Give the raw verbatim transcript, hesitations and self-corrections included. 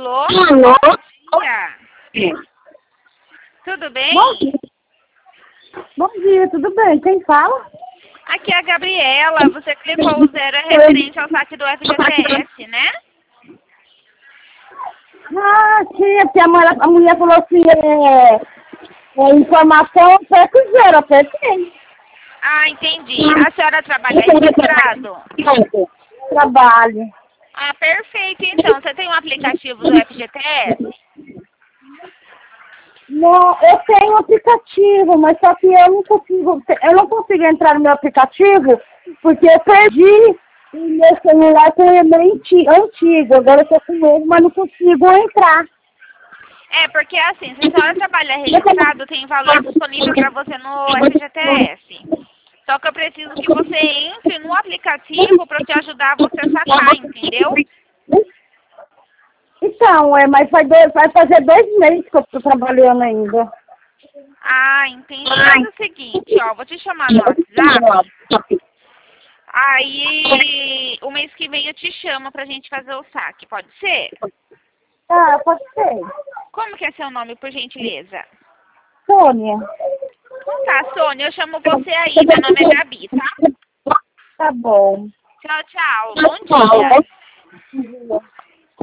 Alô? Alô? Bom dia. Tudo bem? Bom dia. Bom dia, tudo bem? Quem fala? Aqui é a Gabriela. Você clicou o zero é referente ao saque do F G T S, né? Ah, sim, é porque a mulher, a mulher falou assim, é, é informação, foi com zero, eu apertei. Ah, entendi. A senhora trabalha registrado? Trabalho. Ah, perfeito. Então, você tem um aplicativo do F G T S? Não, eu tenho um aplicativo, mas só que eu não consigo, eu não consigo entrar no meu aplicativo, porque eu perdi o meu celular com ele anti- antigo, agora eu tô com ele, mas não consigo entrar. É, porque assim, se a senhora trabalha registrado, tem valor disponível para você no F G T S. Só que eu preciso que você entre no aplicativo para te ajudar a você sacar, entendeu? Então, é, mas vai, dois, vai fazer dois meses que eu tô trabalhando ainda. Ah, entendi. Faz o seguinte, ó, vou te chamar no WhatsApp. Aí, o mês que vem eu te chamo pra gente fazer o saque, pode ser? Ah, pode ser. Como que é seu nome, por gentileza? Sônia. Então tá, Sônia, eu chamo você aí. Meu nome é Gabi, tá? Tá bom. Tchau, tchau. Bom dia. Bom dia.